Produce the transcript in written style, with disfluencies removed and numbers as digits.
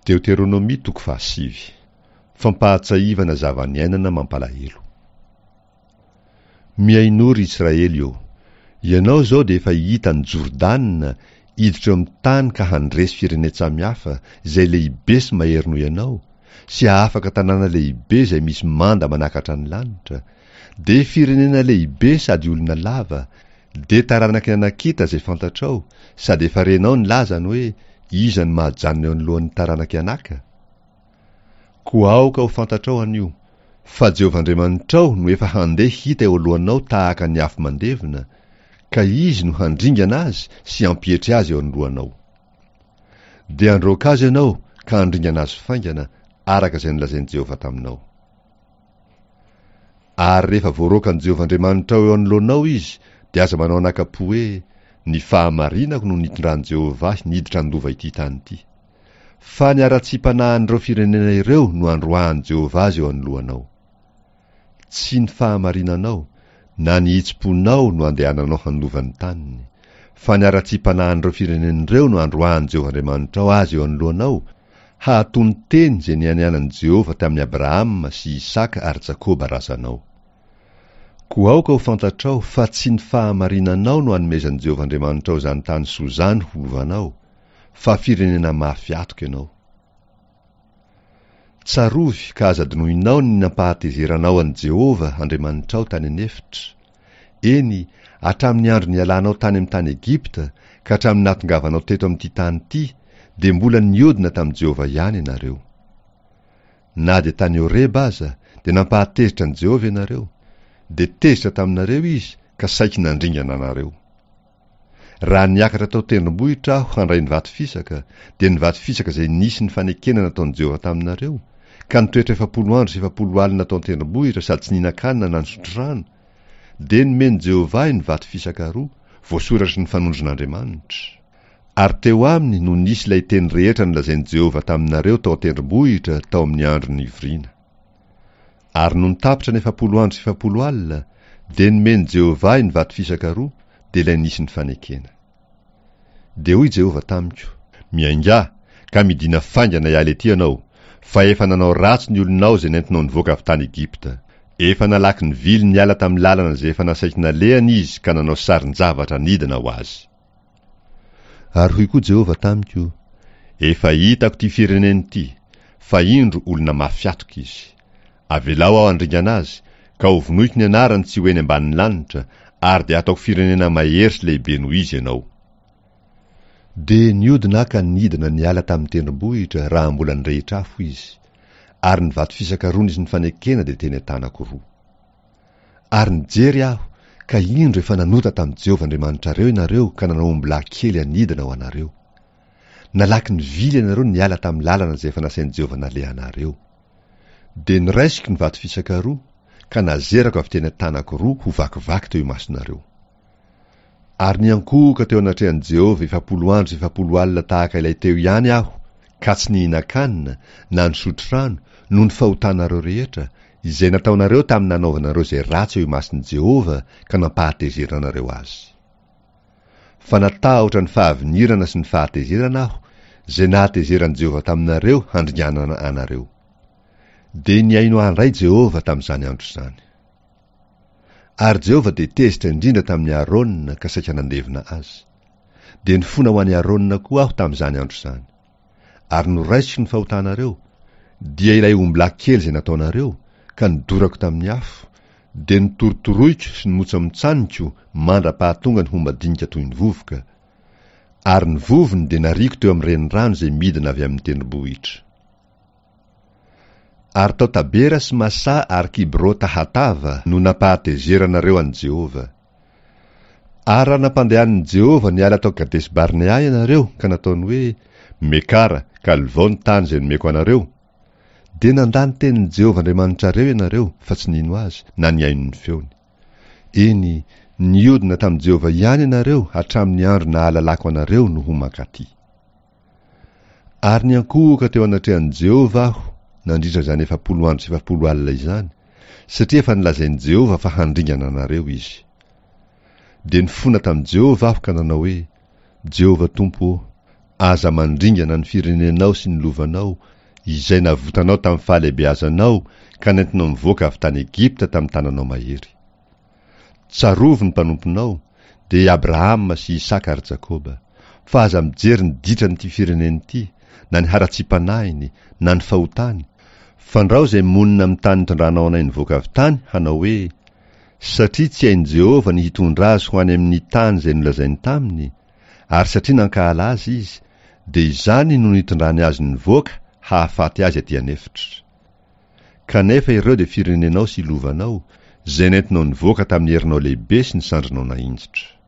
Deuteronomia 7. Fampahatsaivana zava-niainana mampalahelo. Miain'ory Israely eo, ianao zao dia efa hitany Jordanina hiditra amin'ny tany ka handresy firenena samihafa izay lehibe sy mahery noho ianao, sy afaka tanàna lehibe izay misy manda manakatra ny lanitra, de firenena lehibe sady olona lava, de taranaka anakita izay fantatrao, sady efa renao ny lazany hoe iza ny mahajanona eo anoloan'ny taranaka anaka. Ko aoka ho fantatrao anio, fa Jehovah-Andriamanitrao no efa handeha hita eo alohanao tahaka ny afo mandevina, ka izy no handringana azy sy hampietry azy eo anoloanao. De androaka azy ianao ka handringana azy faingana araka izay nolazain'i Jehovah taminao. Ary rehefa voaroakan'i Jehovah-Andriamanitrao eo anoloanao izy, de aza manao anaka-po hoe ny fahamarinako no nitondran'i Jehovah niditra andova ity tany ity. Fa ny ara-tsi-panahan'ireo firenena ireo no androahan'i Jehovah azy eo anoloanao. Tsy ny fahamarinanao na ny hitsim-ponao no andehananao handova ny taniny, fa ny ara-tsi-panahan'ireo firenena ireo no androahan'i Jehovah-Andriamanitrao azy eo anoloanao, hahatony teny izay nianianan'i Jehovah tamin'ny Abrahama sy Isaka ary Jakoba razanao. Ko aoka ho fantatrao fa tsy ny fahamarinanao no hanomezan'i Jehovah-Andriamanitrao izany tany soa izany hovanao, fa firenena mafy atoka ianao. Tsarovy ka aza-dinoinao ny nampahatezeranao an'i Jehovah Andriamanitrao tany anefitra. Eny, hatramin'ny andro nialanao tany amin'ny tany Egipta, ka hatramin'ny nahatongavanao teto amin'ity tany ity, de mbola niodina tamin'i Jehovah ihany ianareo. Na de tany Horeba aza, de nampahatezitra an'i Jehovah ianareo, de tezitra taminareo izy ka saiky nandringana anareo. Raha niakatra tao tendrombohitra aho handray ny vato fisaka, de ny vato fisaka izay nisy ny fanekena nataon'i Jehovah taminareo, ka nitoetra 700 andro sy 700 alina tao tendrombohitra sady tsy nihinan-kanina na nisotro rano, de nomeny Jehovah ny vato fisaka roa, voasoratry ny fanondron'Andriamanitra. Ary teo aminy no nisy ilay teny rehetra nolazain'i Jehovah taminareo tao tendrombohitra tao amin'ny andro ny ivrina. Ary no nitapitra ny 700 andro sy 700 alina, de nomeny Jehovah ny vato fisaka roa, de ilay nisy ny fanekena. De hoy Jehovah tamiko, miainga, ka midina faingana ialy ety ianao, fa efa nanao ratsy ny olonao izay nentinao nivoaka avy tany Egipta. Efa nalaky ny vily niala tamin'ny lalana izay efa nasaiky nalehany izy ka nanao sarin-javatra nidina ho azy. Ary hoy koa Jehovah tamiko, efa hitako ty fireneny ity, fa indro olona mafiatoka izy. Avelao aho handringana azy, ka ho vonoiko ny anarany tsy ho eny ambanin'ny lanitra, ary de ataoko firenena mahery sy lehibe noho izy ianao. De niodina ka nidina niala tamin'ny tendrombohitra raha mbola nirehitra afo izy, ary ny vato fisaka roa nisy ny fanekena de teny an-tanako roa. Ary nijery aho, ka indro efa nanota tamin'i Jehovah-Andriamanitrareo ianareo ka nanao omby-lahy kely anidina ho anareo. Nalaky ny vily ianareo niala tamin'ny lalana izay efa nasain'i Jehovah naleha anareo. De niraisiko ny vato fisaka roa, ka nazerako avy teny an-tanako roa ho vakivaky teo imasonareo. Ary niankohoka teo anatrehan'i Jehovah 700 andro sy 700 alina tahaka ilay teo ihany aho, ka tsy nihinan-kanina na nisotro rano noho ny fahotanareo rehetra, izay nataonareo tamin'ny nanaovanareo izay ratsy eo imason'i Jehovah ka nampahatezerana azy. Fa natahotra ny fahavinirana sy ny fahatezerana aho, izay nahatezeran'i Jehovah taminareo handringanana anareo. De niaino handray Jehovah tamin'izany andro izany. Ary Jehovah de tezitra indrindra tamin'ny Aronina ka saika nandevina azy. De nifona ho an'i Aronina koa aho tamin'izany andro izany. Ary noraisiko ny fahotanareo, dia ilay omby-lahy kely izay nataonareo, ka nidorako tamin'ny afo, de nitorotoroiko sy nimotsamotsaniko mandra-pahatonga ny ho madinika toy ny vovoka. Ary ny vovony de nariko teo amin'ny renirano izay midina avy amin'ny tendrombohitra. Ary tao Tabera sy Masa ary Kibrota Hatava no nampahatezeranareo an'i Jehovah. Ary raha nampandehan'i Jehovah niala tao Kades Barnea ianareo ka nataony hoe Mekara ka livao ny tany izay nomeko anareo, de nandany tenin'i Jehovah-Andriamanitrareo ianareo fa tsy nino azy na niaino ny feony. Eny, niodina tamin'i Jehovah ihany ianareo hatramin'ny andro nahalalako anareo no ho mankaty. Ary niankohoka teo anatrehan'i Jehovah aho, nandritra izany 700 andro sy 700 alina izany, satria efa nilazain'i Jehovah fa handringana anareo izy. De nifona tamin'i Jehovah aho ka nanao hoe, Jehovah Tompo, aza mandringana ny firenenao sy ny lovanao, izay navotanao tamin'ny fahalehibeazanao ka nentinao mivoaka avy tany Egipta tamin'ny tananao mahery. Tsarovy ny mpanomponao, dia Abrahama sy Isaka ary Jakoba, fa aza mijery ny ditra n'ity fireneny ity, na ny haratsam-panahiny, na ny fahotany. Fandrao izay monina amin'ny tany tondranao anay nivoaka avy tany, hanao hoe, satria tsy hain'i Jehova ny hitondra azy ho any amin'ny tany izay nolazainy taminy, ary satria nankahala azy izy, dia izany no nitondrany azy nivoaka hahafaty azy aty anefitra. Kanefa ireo dia firenenao sy lovanao, izay nentinao nivoaka tamin'ny herinao lehibe sy ny sandrinao nahindritra.